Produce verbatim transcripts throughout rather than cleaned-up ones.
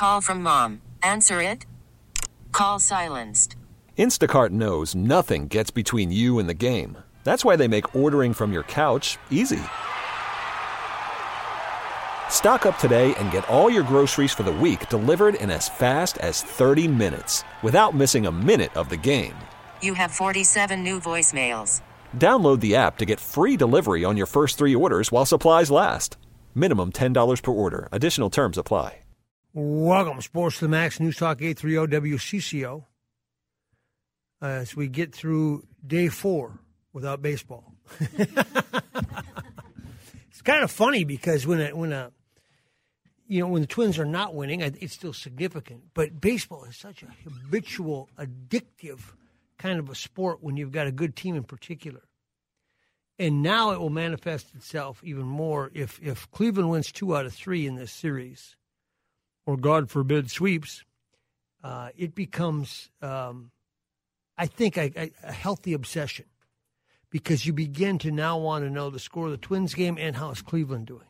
Call from mom. Answer it. Call silenced. Instacart knows nothing gets between you and the game. That's why they make ordering from your couch easy. Stock up today and get all your groceries for the week delivered in as fast as thirty minutes without missing a minute of the game. You have forty-seven new voicemails. Download the app to get free delivery on your first three orders while supplies last. Minimum ten dollars per order. Additional terms apply. Welcome, Sports to the Max, News Talk eight thirty W C C O. Uh, as we get through day four without baseball. It's kind of funny because when a, when a you know when the Twins are not winning, it's still significant. But baseball is such a habitual, addictive kind of a sport when you've got a good team in particular. And now it will manifest itself even more if if Cleveland wins two out of three in this series, or God forbid sweeps. Uh, it becomes, um, I think, a, a, a healthy obsession because you begin to now want to know the score of the Twins game and how is Cleveland doing.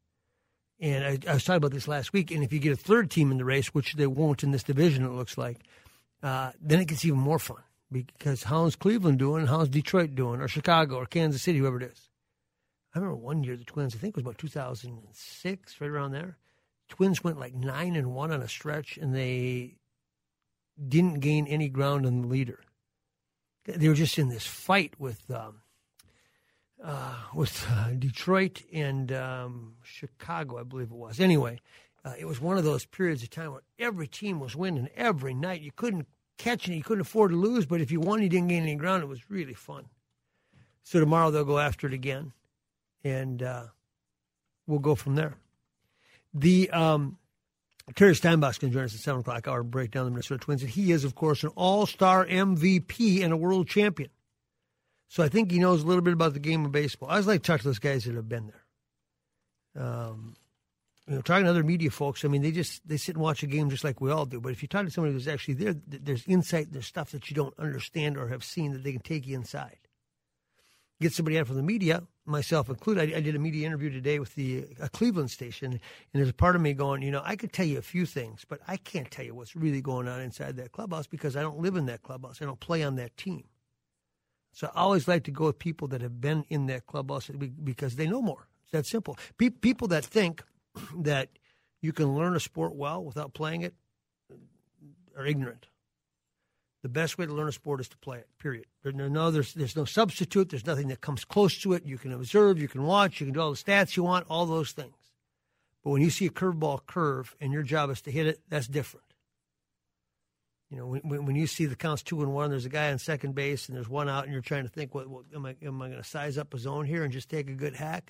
And I, I was talking about this last week, and if you get a third team in the race, which they won't in this division, it looks like, uh, then it gets even more fun because how's Cleveland doing, how's Detroit doing, or Chicago, or Kansas City, whoever it is. I remember one year the Twins, I think it was about two thousand six, right around there. Twins went like nine and one on a stretch, and they didn't gain any ground on the leader. They were just in this fight with um, uh, with uh, Detroit and um, Chicago, I believe it was. Anyway, uh, it was one of those periods of time where every team was winning every night. You couldn't catch it, you couldn't afford to lose, but if you won, you didn't gain any ground. It was really fun. So tomorrow they'll go after it again, and uh, we'll go from there. The um, Terry Steinbach's going to join us at seven o'clock hour to break down the Minnesota Twins. And he is, of course, an all-star M V P and a world champion. So I think he knows a little bit about the game of baseball. I always like to talk to those guys that have been there. Um, you know, talking to other media folks, I mean, they just they sit and watch a game just like we all do. But if you talk to somebody who's actually there, there's insight, there's stuff that you don't understand or have seen that they can take you inside. Get somebody out from the media, myself included. I, I did a media interview today with the a Cleveland station, and there's a part of me going, you know, I could tell you a few things, but I can't tell you what's really going on inside that clubhouse because I don't live in that clubhouse. I don't play on that team. So I always like to go with people that have been in that clubhouse because they know more. It's that simple. Pe- people that think that you can learn a sport well without playing it are ignorant. The best way to learn a sport is to play it, period. There's no, there's, there's no substitute. There's nothing that comes close to it. You can observe, you can watch, you can do all the stats you want, all those things. But when you see a curveball curve and your job is to hit it, that's different. You know, when, when you see the counts two and one, there's a guy on second base and there's one out and you're trying to think, what, what am I, am I going to size up a zone here and just take a good hack?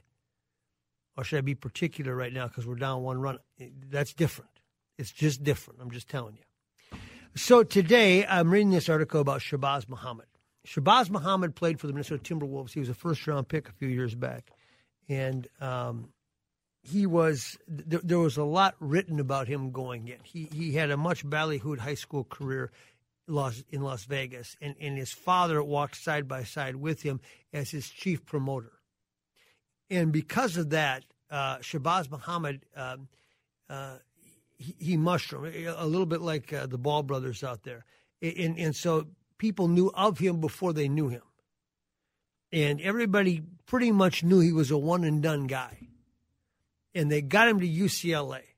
Or should I be particular right now because we're down one run? That's different. It's just different. I'm just telling you. So today, I'm reading this article about Shabazz Muhammad. Shabazz Muhammad played for the Minnesota Timberwolves. He was a first-round pick a few years back. And um, he was th- – there was a lot written about him going in. He he had a much ballyhooed high school career Las, in Las Vegas, and, and his father walked side by side with him as his chief promoter. And because of that, uh, Shabazz Muhammad um, uh, – He, he mushroomed, a little bit like uh, the Ball brothers out there. And, and so people knew of him before they knew him. And everybody pretty much knew he was a one-and-done guy. And they got him to U C L A.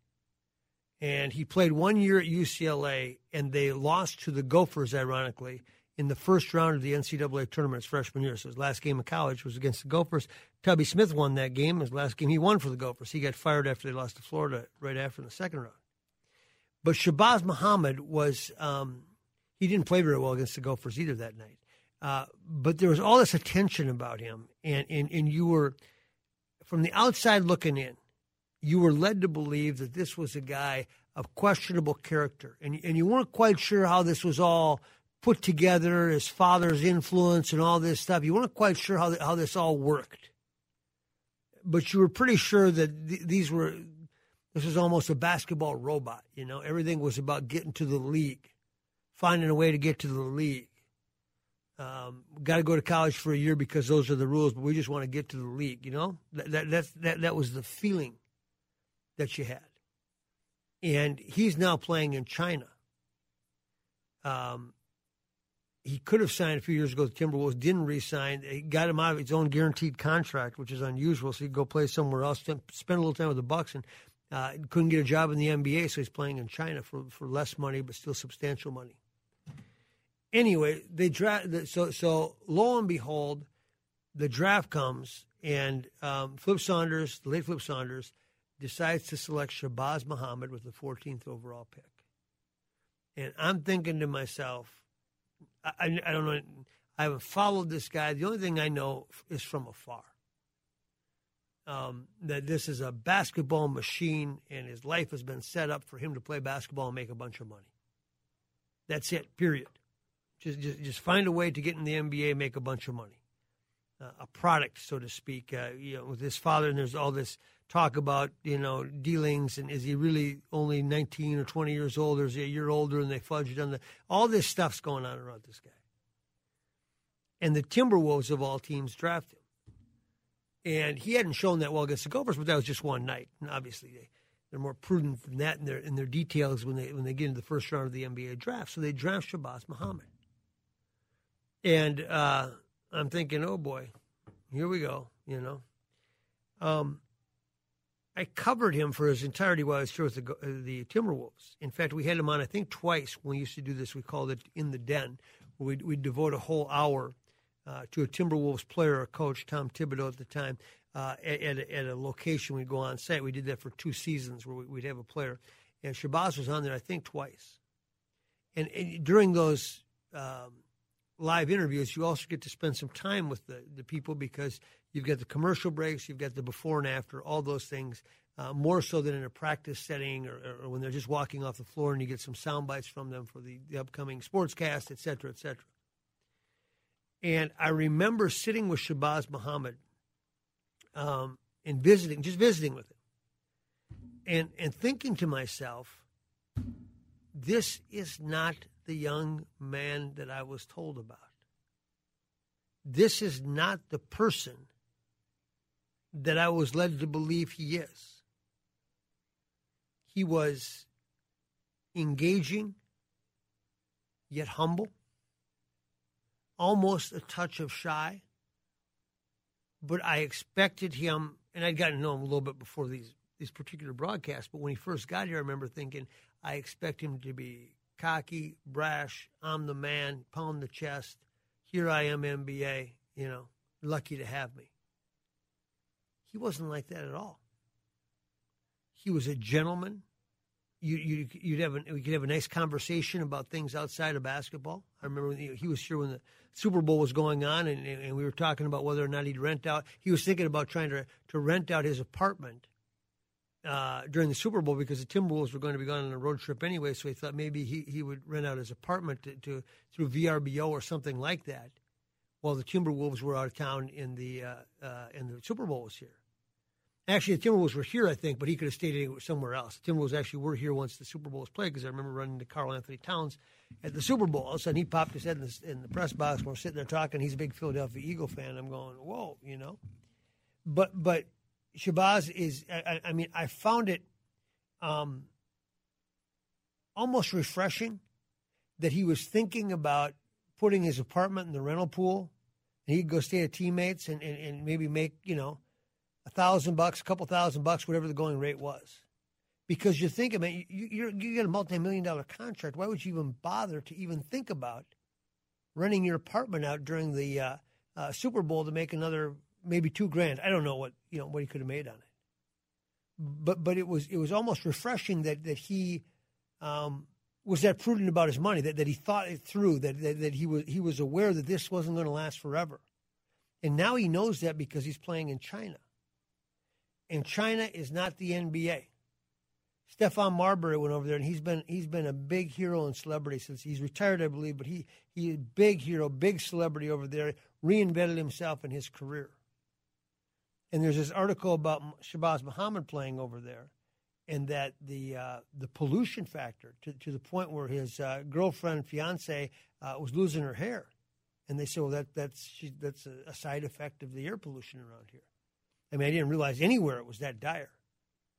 And he played one year at U C L A, and they lost to the Gophers, ironically, in the first round of the N C double A tournament his freshman year. So his last game of college was against the Gophers. Tubby Smith won that game. His last game he won for the Gophers. He got fired after they lost to Florida right after in the second round. But Shabazz Muhammad was um, – he didn't play very well against the Gophers either that night. Uh, but there was all this attention about him, and, and, and you were – from the outside looking in, you were led to believe that this was a guy of questionable character. And, and you weren't quite sure how this was all put together, his father's influence and all this stuff. You weren't quite sure how, how this all worked. But you were pretty sure that th- these were – this was almost a basketball robot, you know. Everything was about getting to the league, finding a way to get to the league. Um, got to go to college for a year because those are the rules, but we just want to get to the league, you know. That that that's, that that was the feeling that you had. And he's now playing in China. Um, he could have signed a few years ago with the Timberwolves, didn't re-sign. He got him out of his own guaranteed contract, which is unusual, so he could go play somewhere else, spend a little time with the Bucks, and uh, couldn't get a job in the N B A, so he's playing in China for, for less money, but still substantial money. Anyway, they dra- so, so lo and behold, the draft comes, and um, Flip Saunders, the late Flip Saunders, decides to select Shabazz Muhammad with the fourteenth overall pick. And I'm thinking to myself, I, I don't know, I haven't followed this guy. The only thing I know is from afar. Um, that this is a basketball machine, and his life has been set up for him to play basketball and make a bunch of money. That's it, period. Just, just, just find a way to get in the N B A and make a bunch of money. Uh, a product, so to speak. Uh, you know, with his father, and there's all this talk about, you know, dealings, and is he really only nineteen or twenty years old, or is he a year older, and they fudged on the – all this stuff's going on around this guy. And the Timberwolves, of all teams, draft him. And he hadn't shown that well against the Gophers, but that was just one night. And obviously, they, they're more prudent than that in their in their details when they when they get into the first round of the N B A draft. So they draft Shabazz Muhammad. And uh, I'm thinking, oh, boy, here we go, you know. Um, I covered him for his entirety while I was here with the, uh, the Timberwolves. In fact, we had him on, I think, twice when we used to do this. We called it In the Den, where we'd, we'd devote a whole hour uh, to a Timberwolves player or coach, Tom Thibodeau at the time, uh, at, at, a, at a location. We'd go on site. We did that for two seasons where we, we'd have a player. And Shabazz was on there, I think, twice. And, and during those um, live interviews, you also get to spend some time with the, the people, because you've got the commercial breaks, you've got the before and after, all those things, uh, more so than in a practice setting or, or when they're just walking off the floor, and you get some sound bites from them for the, the upcoming sportscast, et cetera, et cetera. And I remember sitting with Shabazz Muhammad um, and visiting, just visiting with him, and, and thinking to myself, this is not the young man that I was told about. This is not the person that I was led to believe he is. He was engaging, yet humble, almost a touch of shy. But I expected him, and I'd gotten to know him a little bit before these, these particular broadcasts, but when he first got here, I remember thinking, I expect him to be cocky, brash, I'm the man, pound the chest, here I am, N B A, you know, lucky to have me. He wasn't like that at all. He was a gentleman. You, you, you'd have a, we could have a nice conversation about things outside of basketball. I remember when he, he was here when the Super Bowl was going on, and, and we were talking about whether or not he'd rent out. He was thinking about trying to, to rent out his apartment uh, during the Super Bowl, because the Timberwolves were going to be going on a road trip anyway, so he thought maybe he, he would rent out his apartment to, to through V R B O or something like that, while the Timberwolves were out of town in the uh, uh, and the Super Bowl was here. Actually, the Timberwolves were here, I think, but he could have stayed somewhere else. The Timberwolves actually were here once the Super Bowl was played, because I remember running to Karl Anthony Towns at the Super Bowl. All of a sudden, he popped his head in the, in the press box when we're sitting there talking. He's a big Philadelphia Eagle fan. I'm going, whoa, you know. But but Shabazz is, I, I mean, I found it um, almost refreshing that he was thinking about putting his apartment in the rental pool, and he'd go stay at teammates and, and, and maybe make, you know, a thousand bucks, a couple thousand bucks, whatever the going rate was. Because you're thinking, man, you, you're, you get a multi-million dollar contract. Why would you even bother to even think about renting your apartment out during the uh, uh, Super Bowl to make another maybe two grand? I don't know what you know what he could have made on it. But but it was it was almost refreshing that that he um, was that prudent about his money, that, that he thought it through, that, that that he was he was aware that this wasn't going to last forever, and now he knows that because he's playing in China. And China is not the N B A. Stephon Marbury went over there, and he's been he's been a big hero and celebrity since he's retired, I believe. But he he's a big hero, big celebrity over there. Reinvented himself in his career. And there's this article about Shabazz Muhammad playing over there, and that the uh, the pollution factor to to the point where his uh, girlfriend, fiance, uh, was losing her hair, and they said, well, that that's she, that's a, a side effect of the air pollution around here. I mean, I didn't realize anywhere it was that dire.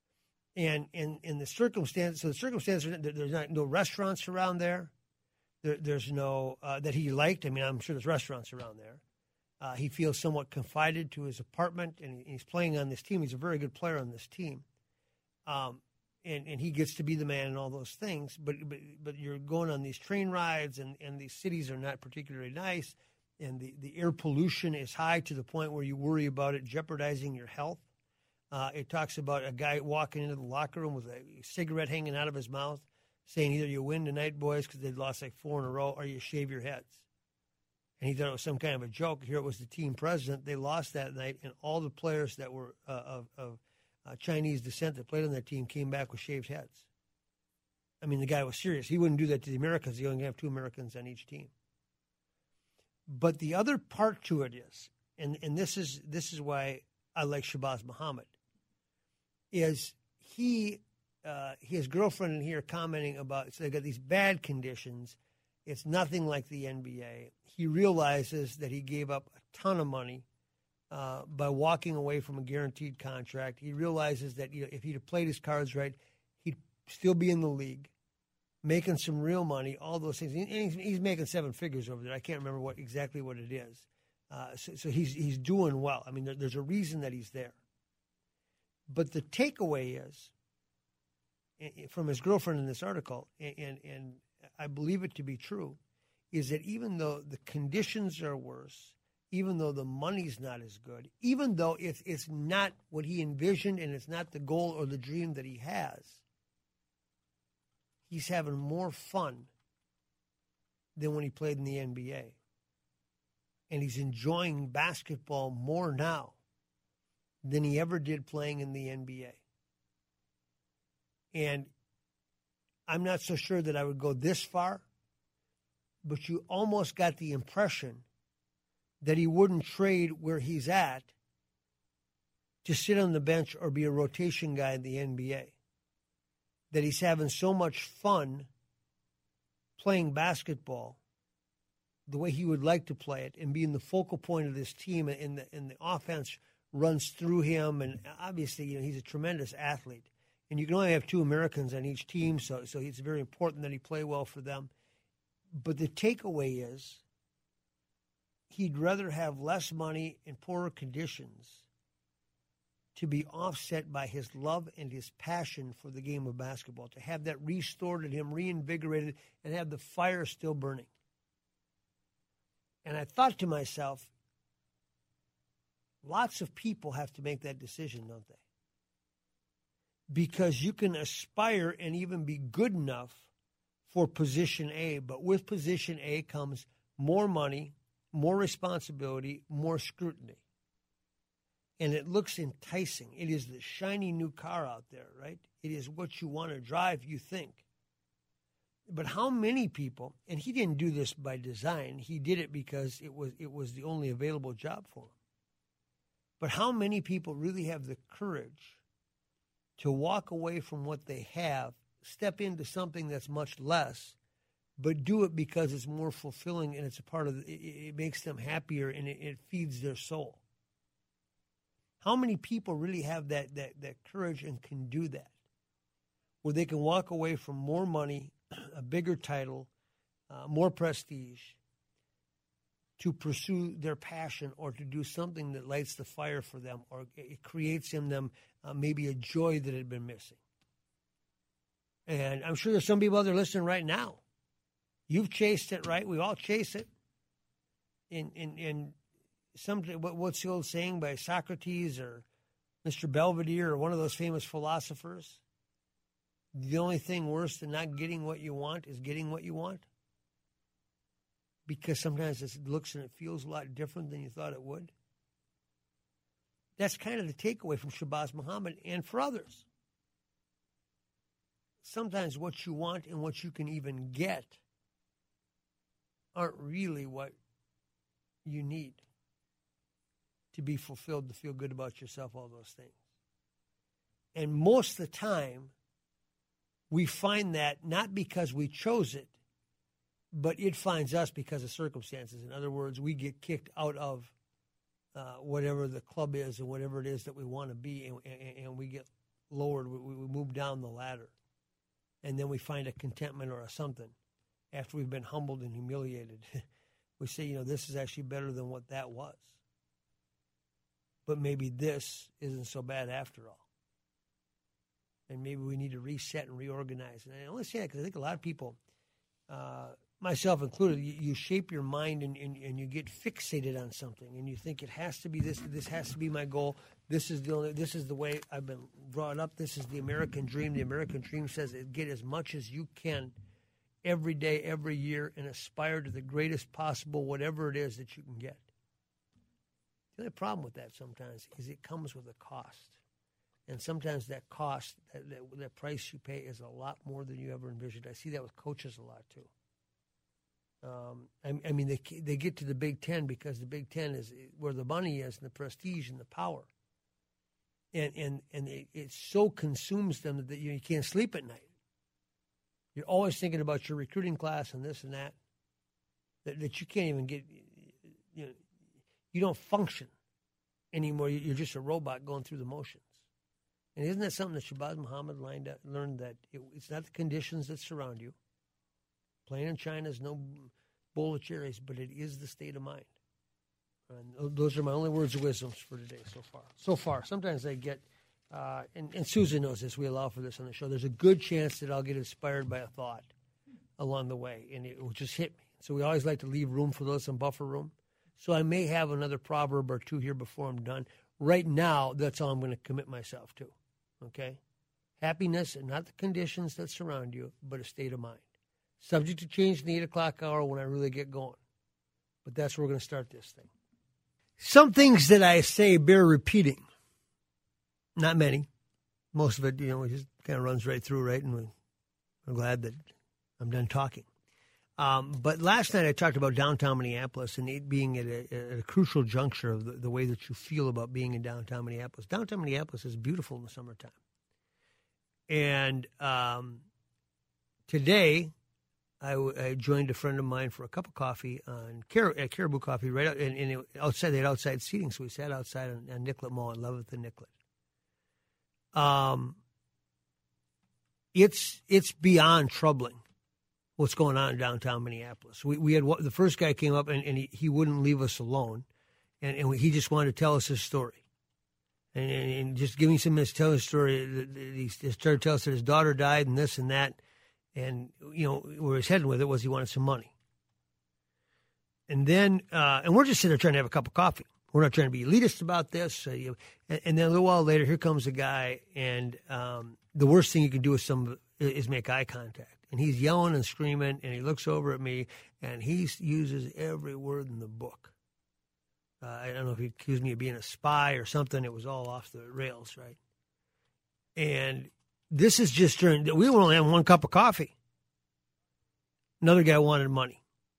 And in in the circumstance, so the circumstance, there's not no restaurants around there. there there's no uh, that he liked. I mean, I'm sure there's restaurants around there. Uh, he feels somewhat confided to his apartment, and he's playing on this team. He's a very good player on this team, um, and and he gets to be the man and all those things. But but but you're going on these train rides, and, and these cities are not particularly nice, and the, the air pollution is high to the point where you worry about it jeopardizing your health. Uh, it talks about a guy walking into the locker room with a cigarette hanging out of his mouth, saying either you win tonight, boys, because they'd lost like four in a row, or you shave your heads. And he thought it was some kind of a joke. Here it was the team president. They lost that night, and all the players that were uh, of, of uh, Chinese descent that played on that team came back with shaved heads. I mean, the guy was serious. He wouldn't do that to the Americans. He only have two Americans on each team. But the other part to it is, and, and this is this is why I like Shabazz Muhammad, is he, uh, his girlfriend in here commenting about, so they got these bad conditions. It's nothing like the N B A. He realizes that he gave up a ton of money uh, by walking away from a guaranteed contract. He realizes that, you know, if he'd have played his cards right, he'd still be in the league, making some real money, all those things. And he's, he's making seven figures over there. I can't remember what exactly what it is. Uh, so, so he's he's doing well. I mean, there, there's a reason that he's there. But the takeaway is, from his girlfriend in this article, and, and I believe it to be true, is that even though the conditions are worse, even though the money's not as good, even though it's, it's not what he envisioned and it's not the goal or the dream that he has, he's having more fun than when he played in the N B A. And he's enjoying basketball more now than he ever did playing in the N B A. And I'm not so sure that I would go this far, but you almost got the impression that he wouldn't trade where he's at to sit on the bench or be a rotation guy in the N B A. That he's having so much fun playing basketball the way he would like to play it and being the focal point of this team, and the, and the offense runs through him. And obviously, you know, he's a tremendous athlete. And you can only have two Americans on each team, so so it's very important that he play well for them. But the takeaway is he'd rather have less money and poorer conditions to be offset by his love and his passion for the game of basketball, to have that restored in him, reinvigorated, and have the fire still burning. And I thought to myself, lots of people have to make that decision, don't they? Because you can aspire and even be good enough for position A, but with position A comes more money, more responsibility, more scrutiny. And it looks enticing. It is the shiny new car out there, right? It is what you want to drive, you think. But how many people, and he didn't do this by design, he did it because it was it was the only available job for him. But how many people really have the courage to walk away from what they have, step into something that's much less, but do it because it's more fulfilling and it's a part of the, it, it makes them happier and it, it feeds their soul? How many people really have that, that, that courage and can do that, where they can walk away from more money, a bigger title, uh, more prestige, to pursue their passion or to do something that lights the fire for them, or it creates in them uh, maybe a joy that had been missing? And I'm sure there's some people out there listening right now. You've chased it, right? We all chase it. And, and, and some, what's the old saying by Socrates or Mister Belvedere or one of those famous philosophers? The only thing worse than not getting what you want is getting what you want. Because sometimes it looks and it feels a lot different than you thought it would. That's kind of the takeaway from Shabazz Muhammad and for others. Sometimes what you want and what you can even get aren't really what you need to be fulfilled, to feel good about yourself, all those things. And most of the time, we find that not because we chose it, but it finds us because of circumstances. In other words, we get kicked out of uh, whatever the club is or whatever it is that we want to be, and, and, and we get lowered, we, we move down the ladder. And then we find a contentment or a something after we've been humbled and humiliated. We say, you know, this is actually better than what that was. But maybe this isn't so bad after all. And maybe we need to reset and reorganize. And I only say that because I think a lot of people, uh, myself included, you, you shape your mind and, and, and you get fixated on something. And you think it has to be this, this has to be my goal. This is the only, this is the way I've been brought up. This is the American dream. The American dream says get as much as you can every day, every year, and aspire to the greatest possible whatever it is that you can get. The only problem with that sometimes is it comes with a cost. And sometimes that cost, that, that, that price you pay is a lot more than you ever envisioned. I see that with coaches a lot, too. Um, I, I mean, they they get to the Big Ten because the Big Ten is where the money is and the prestige and the power. And and, and it, it so consumes them that you, you can't sleep at night. You're always thinking about your recruiting class and this and that, that, that you can't even get, you know, you don't function anymore. You're just a robot going through the motions. And isn't that something that Shabazz Muhammad learned, that it, it's not the conditions that surround you. Playing in China is no bowl of cherries, but it is the state of mind. And those are my only words of wisdom for today so far. So far. Sometimes I get, uh, and, and Susan knows this, we allow for this on the show, there's a good chance that I'll get inspired by a thought along the way, and it will just hit me. So we always like to leave room for those, some buffer room. So I may have another proverb or two here before I'm done. Right now, that's all I'm going to commit myself to. Okay? Happiness and not the conditions that surround you, but a state of mind. Subject to change in the eight o'clock hour when I really get going. But that's where we're going to start this thing. Some things that I say bear repeating. Not many. Most of it, you know, it just kind of runs right through, right? And we, I'm glad that I'm done talking. Um, but last night I talked about downtown Minneapolis and it being at a, at a crucial juncture of the, the way that you feel about being in downtown Minneapolis. Downtown Minneapolis is beautiful in the summertime. And um, today I, I joined a friend of mine for a cup of coffee on Car- at Caribou Coffee right out, and, and it, outside. They had outside seating, so we sat outside on, on Nicollet Mall, eleventh and Nicollet. Um, it's it's beyond troubling what's going on in downtown Minneapolis. We we had the first guy came up and, and he, he wouldn't leave us alone, and, and he just wanted to tell us his story, and, and, and just giving some minutes to tell his story. He started to tell us that his daughter died and this and that, and you know where he's heading with it was he wanted some money, and then uh, and we're just sitting there trying to have a cup of coffee. We're not trying to be elitist about this. Uh, you, and, and then a little while later, here comes a guy, and um, the worst thing you can do with some is make eye contact. And he's yelling and screaming, and he looks over at me, and he uses every word in the book. Uh, I don't know if he accused me of being a spy or something. It was all off the rails, right? And this is just during, we were only having one cup of coffee. Another guy wanted money.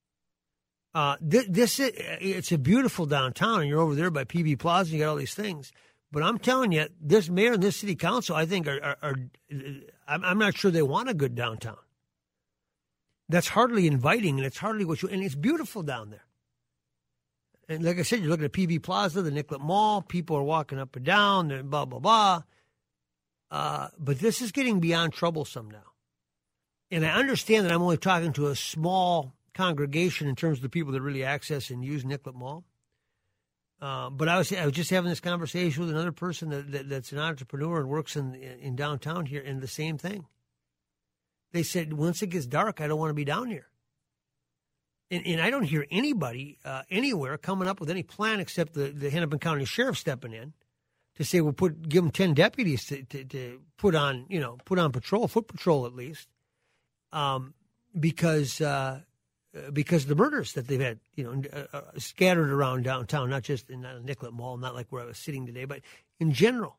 Uh, this, this is, it's a beautiful downtown, and you're over there by P B Plaza, and you got all these things. But I'm telling you, this mayor and this city council, I think, are, are, are I'm, I'm not sure they want a good downtown. That's hardly inviting, and it's hardly what you, and it's beautiful down there. And like I said, you're looking at P B Plaza, the Nicollet Mall, people are walking up and down, and blah, blah, blah. Uh, but this is getting beyond troublesome now. And I understand that I'm only talking to a small congregation in terms of the people that really access and use Nicollet Mall. Uh, but I was I was just having this conversation with another person that, that that's an entrepreneur and works in in downtown here, and the same thing. They said, once it gets dark, I don't want to be down here. And, and I don't hear anybody uh, anywhere coming up with any plan except the, the Hennepin County Sheriff stepping in to say, we'll put give them ten deputies to, to, to put on, you know, put on patrol, foot patrol at least, um, because uh, because of the murders that they've had, you know, uh, scattered around downtown, not just in the Nicollet Mall, not like where I was sitting today, but in general.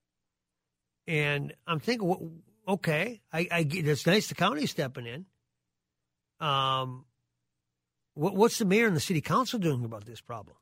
And I'm thinking, well, okay, I, I get, it's nice the county's stepping in. Um, what, what's the mayor and the city council doing about this problem?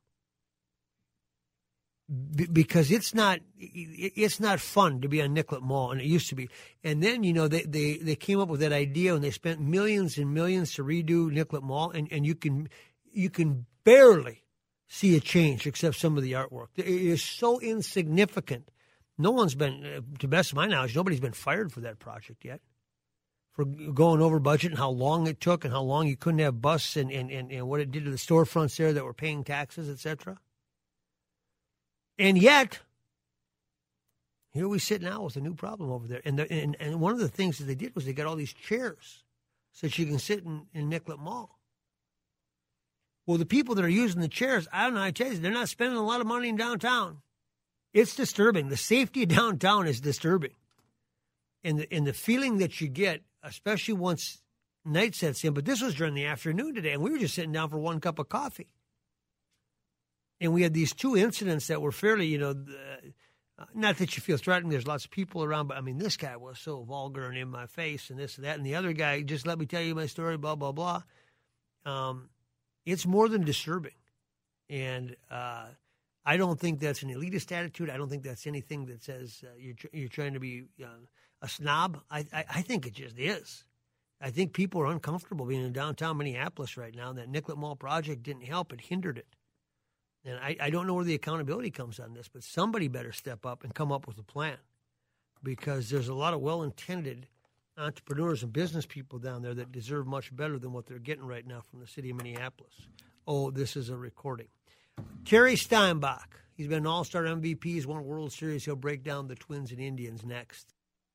B- because it's not it, it's not fun to be on Nicollet Mall, and it used to be. And then, you know, they, they, they came up with that idea, and they spent millions and millions to redo Nicollet Mall, and, and you can you can barely see a change except some of the artwork. It is so insignificant No one's been, uh, to the best of my knowledge, nobody's been fired for that project yet. For going over budget and how long it took and how long you couldn't have bus and, and, and, and what it did to the storefronts there that were paying taxes, et cetera. And yet, here we sit now with a new problem over there. And, the, and and one of the things that they did was they got all these chairs so that you can sit in, in Nicollet Mall. Well, the people that are using the chairs, I don't know how to tell you, they're not spending a lot of money in downtown. It's disturbing. The safety of downtown is disturbing. And the, and the feeling that you get, especially once night sets in, but this was during the afternoon today, and we were just sitting down for one cup of coffee. And we had these two incidents that were fairly, you know, uh, not that you feel threatened. There's lots of people around, but, I mean, this guy was so vulgar and in my face and this and that. And the other guy, just let me tell you my story, blah, blah, blah. Um, it's more than disturbing. And uh, I don't think that's an elitist attitude. I don't think that's anything that says uh, you're, tr- you're trying to be uh, a snob. I, I, I think it just is. I think people are uncomfortable being in downtown Minneapolis right now. That Nicollet Mall project didn't help. It hindered it. And I, I don't know where the accountability comes on this, but somebody better step up and come up with a plan, because there's a lot of well-intended entrepreneurs and business people down there that deserve much better than what they're getting right now from the city of Minneapolis. Oh, this is a recording. Kerry Steinbach. He's been an all-star M V P. He's won a World Series. He'll break down the Twins and Indians next.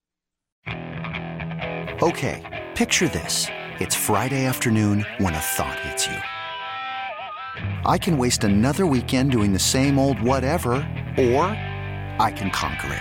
Okay, picture this. It's Friday afternoon when a thought hits you. I can waste another weekend doing the same old whatever, or I can conquer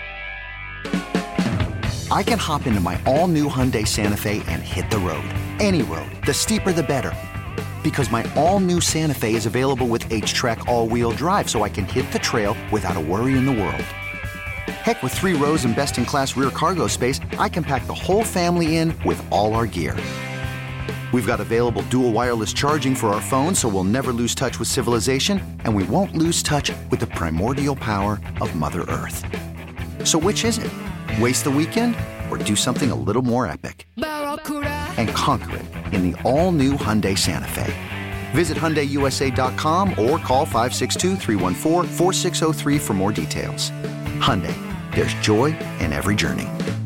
it. I can hop into my all-new Hyundai Santa Fe and hit the road. Any road. The steeper, the better. Because my all-new Santa Fe is available with H-Track all-wheel drive, so I can hit the trail without a worry in the world. Heck, with three rows and best-in-class rear cargo space, I can pack the whole family in with all our gear. We've got available dual wireless charging for our phones, so we'll never lose touch with civilization, and we won't lose touch with the primordial power of Mother Earth. So which is it? Waste the weekend or do something a little more epic? And conquer it in the all-new Hyundai Santa Fe. Visit Hyundai U S A dot com or call five six two, three one four, four six zero three for more details. Hyundai, there's joy in every journey.